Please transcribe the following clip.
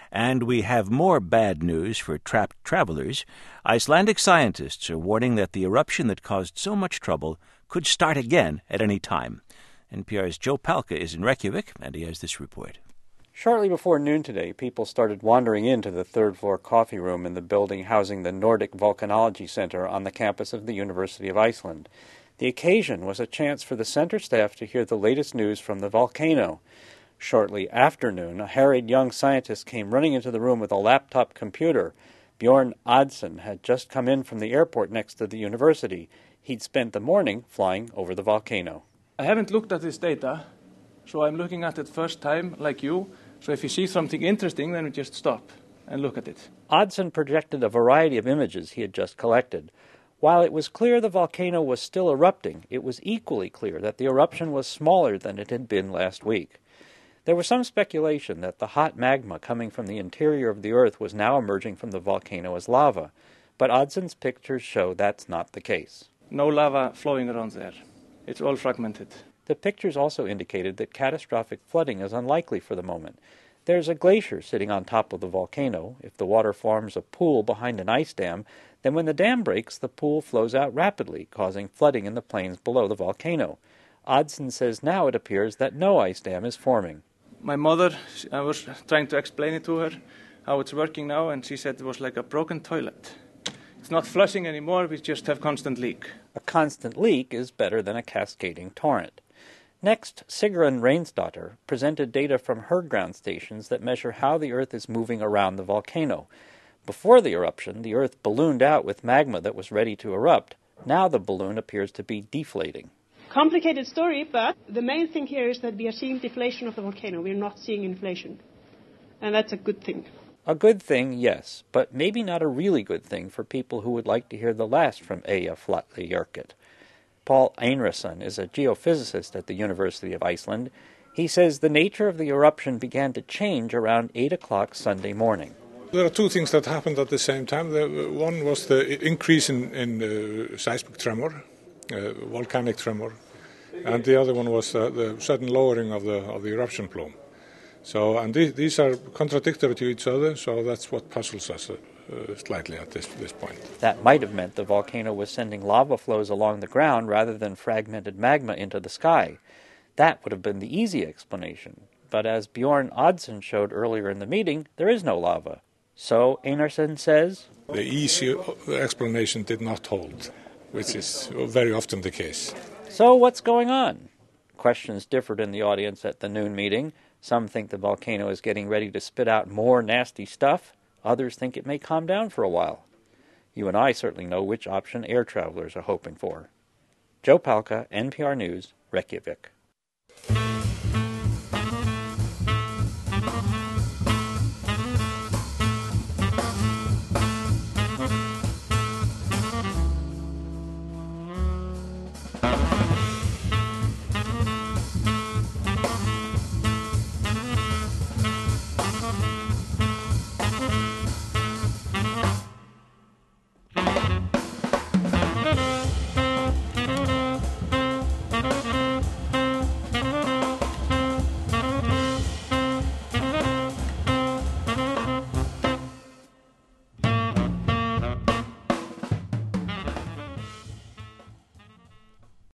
And we have more bad news for trapped travelers. Icelandic scientists are warning that the eruption that caused so much trouble could start again at any time. NPR's Joe Palca is in Reykjavik, and he has this report. Shortly before noon today, people started wandering into the third-floor coffee room in the building housing the Nordic Volcanology Center on the campus of the University of Iceland. The occasion was a chance for the center staff to hear the latest news from the volcano. Shortly after noon, a harried young scientist came running into the room with a laptop computer. Bjorn Odsen had just come in from the airport next to the university. He'd spent the morning flying over the volcano. I haven't looked at this data, so I'm looking at it first time, like you. So if you see something interesting, then we just stop and look at it. Odsen projected a variety of images he had just collected. While it was clear the volcano was still erupting, it was equally clear that the eruption was smaller than it had been last week. There was some speculation that the hot magma coming from the interior of the Earth was now emerging from the volcano as lava, but Odsen's pictures show that's not the case. No lava flowing around there. It's all fragmented. The pictures also indicated that catastrophic flooding is unlikely for the moment. There's a glacier sitting on top of the volcano. If the water forms a pool behind an ice dam, then when the dam breaks, the pool flows out rapidly, causing flooding in the plains below the volcano. Odsen says now it appears that no ice dam is forming. My mother, I was trying to explain it to her, how it's working now, and she said it was like a broken toilet. It's not flushing anymore, we just have constant leak. A constant leak is better than a cascading torrent. Next, Sigrun Reynsdottir presented data from her ground stations that measure how the Earth is moving around the volcano. Before the eruption, the Earth ballooned out with magma that was ready to erupt. Now the balloon appears to be deflating. Complicated story, but the main thing here is that we are seeing deflation of the volcano. We are not seeing inflation. And that's a good thing. A good thing, yes, but maybe not a really good thing for people who would like to hear the last from Eyjafjallajökull. Paul Einarsson is a geophysicist at the University of Iceland. He says the nature of the eruption began to change around 8 o'clock Sunday morning. There are two things that happened at the same time. One was the increase in seismic tremor, volcanic tremor, and the other one was the sudden lowering of the eruption plume. So, and these are contradictory to each other, so that's what puzzles us slightly at this point. That might have meant the volcano was sending lava flows along the ground rather than fragmented magma into the sky. That would have been the easy explanation. But as Bjorn Odsen showed earlier in the meeting, there is no lava. So, Einarsson says, the easy explanation did not hold, which is very often the case. So what's going on? Questions differed in the audience at the noon meeting. Some think the volcano is getting ready to spit out more nasty stuff. Others think it may calm down for a while. You and I certainly know which option air travelers are hoping for. Joe Palca, NPR News, Reykjavik.